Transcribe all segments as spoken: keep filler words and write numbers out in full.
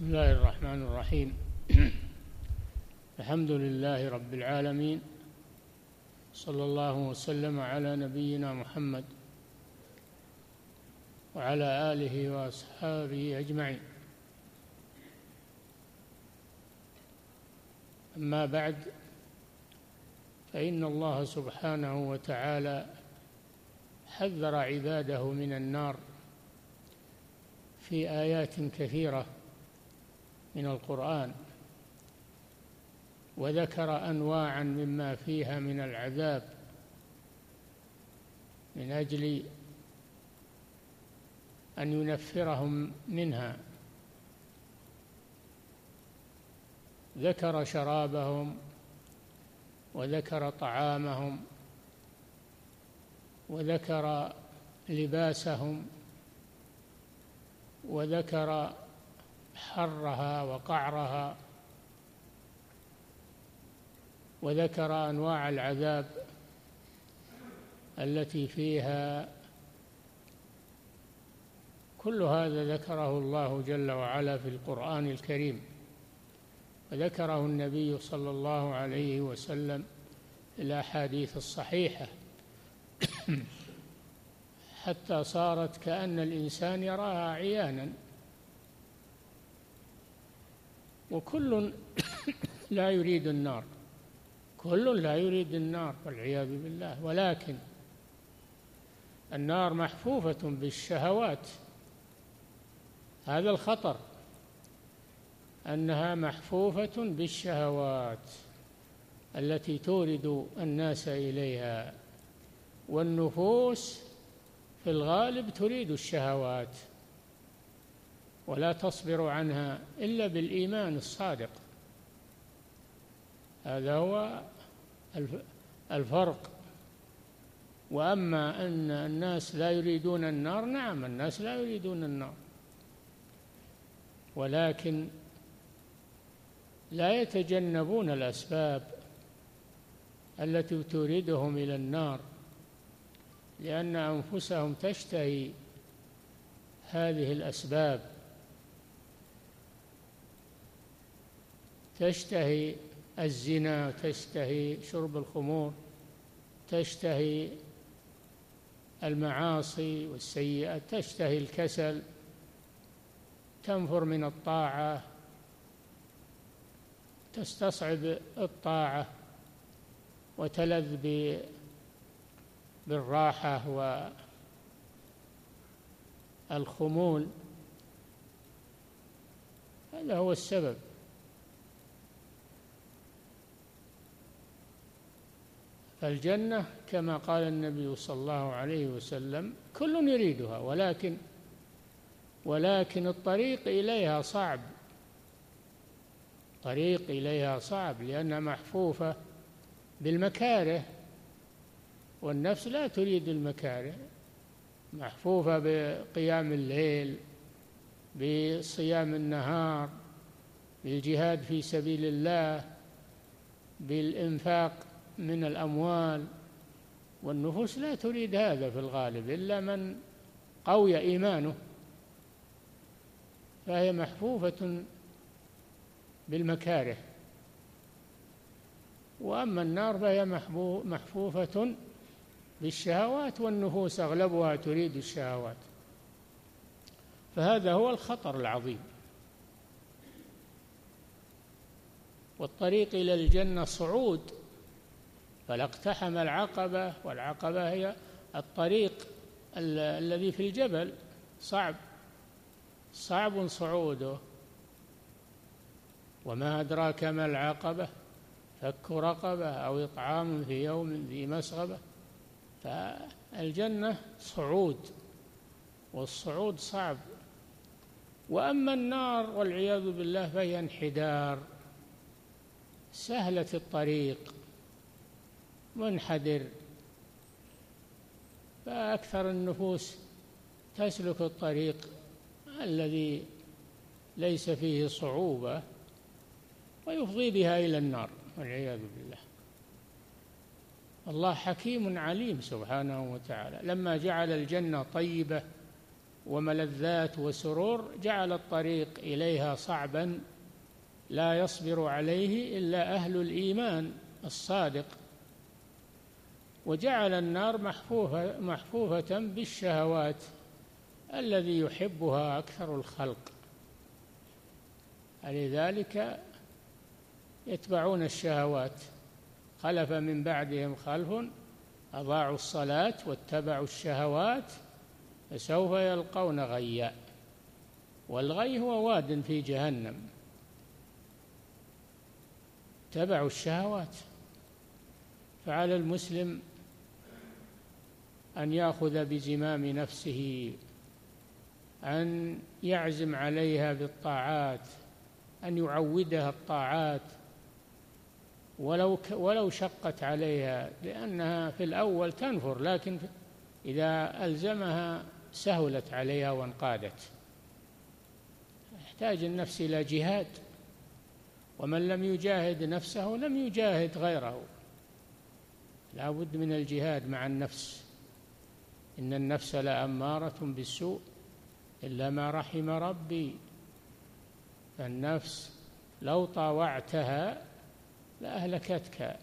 بسم الله الرحمن الرحيم. الحمد لله رب العالمين، صلى الله وسلم على نبينا محمد وعلى آله وأصحابه أجمعين. أما بعد، فإن الله سبحانه وتعالى حذر عباده من النار في آيات كثيرة من القرآن، وذكر أنواعا مما فيها من العذاب من أجل أن ينفرهم منها. ذكر شرابهم، وذكر طعامهم، وذكر لباسهم، وذكر حرها وقعرها، وذكر أنواع العذاب التي فيها. كل هذا ذكره الله جل وعلا في القرآن الكريم، وذكره النبي صلى الله عليه وسلم في الأحاديث الصحيحة حتى صارت كأن الإنسان يراها عيانا. وكل لا يريد النار، كل لا يريد النار والعياذ بالله، ولكن النار محفوفة بالشهوات. هذا الخطر، أنها محفوفة بالشهوات التي تورد الناس إليها، والنفوس في الغالب تريد الشهوات ولا تصبر عنها إلا بالإيمان الصادق. هذا هو الفرق. وأما أن الناس لا يريدون النار، نعم الناس لا يريدون النار، ولكن لا يتجنبون الأسباب التي توردهم إلى النار، لأن أنفسهم تشتهي هذه الأسباب، تشتهي الزنا، تشتهي شرب الخمور، تشتهي المعاصي والسيئات، تشتهي الكسل، تنفر من الطاعة، تستصعب الطاعة، وتلذ بالراحة والخمول. هذا هو السبب. فالجنة كما قال النبي صلى الله عليه وسلم كل يريدها، ولكن ولكن الطريق إليها صعب، طريق إليها صعب لأنها محفوفة بالمكاره، والنفس لا تريد المكاره، محفوفة بقيام الليل، بصيام النهار، بالجهاد في سبيل الله، بالإنفاق من الأموال. والنفوس لا تريد هذا في الغالب إلا من قوي إيمانه، فهي محفوفة بالمكاره. وأما النار فهي محفوفة بالشهوات، والنفوس أغلبها تريد الشهوات. فهذا هو الخطر العظيم. والطريق إلى الجنة صعود، فلا اقتحم العقبة، والعقبة هي الطريق ال- الذي في الجبل، صعب صعب صعوده. وما أدراك ما العقبة، فك رقبة أو إطعام في يوم ذي مسغبة. فالجنة صعود، والصعود صعب. وأما النار والعياذ بالله فهي انحدار، سهلة الطريق، منحدر. فأكثر النفوس تسلك الطريق الذي ليس فيه صعوبة، ويفضي بها إلى النار والعياذ بالله. الله حكيم عليم سبحانه وتعالى، لما جعل الجنة طيبة وملذات وسرور جعل الطريق إليها صعبا لا يصبر عليه إلا أهل الإيمان الصادق، وجعل النار محفوفة, محفوفة بالشهوات الذي يحبها أكثر الخلق، لذلك يتبعون الشهوات. خلف من بعدهم خلف أضاعوا الصلاة واتبعوا الشهوات فسوف يلقون غيا، والغي هو واد في جهنم. اتبعوا الشهوات. فعلى المسلم أن يأخذ بزمام نفسه، أن يعزم عليها بالطاعات، أن يعودها الطاعات ولو ولو شقت عليها، لأنها في الأول تنفر، لكن إذا ألزمها سهلت عليها وانقادت. يحتاج النفس إلى جهاد، ومن لم يجاهد نفسه لم يجاهد غيره. لا بد من الجهاد مع النفس. إن النفس لأمارة بالسوء إلا ما رحم ربي. فالنفس لو طاوعتها لأهلكتك،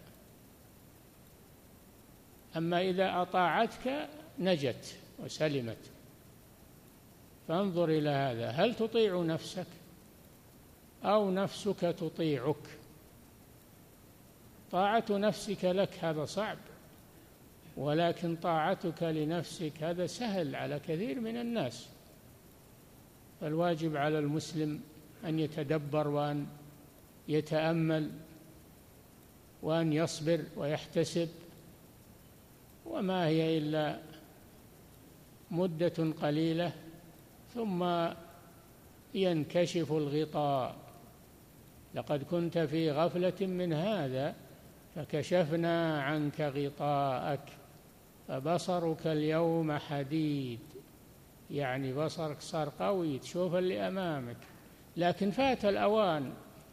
أما إذا أطاعتك نجت وسلمت. فانظر إلى هذا، هل تطيع نفسك أو نفسك تطيعك؟ طاعة نفسك لك هذا صعب، ولكن طاعتك لنفسك هذا سهل على كثير من الناس. فالواجب على المسلم أن يتدبر وأن يتأمل وأن يصبر ويحتسب، وما هي إلا مدة قليلة ثم ينكشف الغطاء. لقد كنت في غفلة من هذا فكشفنا عنك غطاءك فبصرك اليوم حديد، يعني بصرك صار قوي تشوف اللي أمامك. لكن فات الأوان،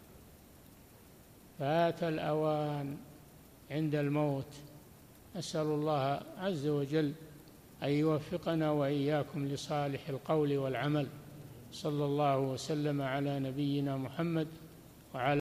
فات الأوان عند الموت. أسأل الله عز وجل أن يوفقنا وإياكم لصالح القول والعمل. صلى الله وسلم على نبينا محمد وعلى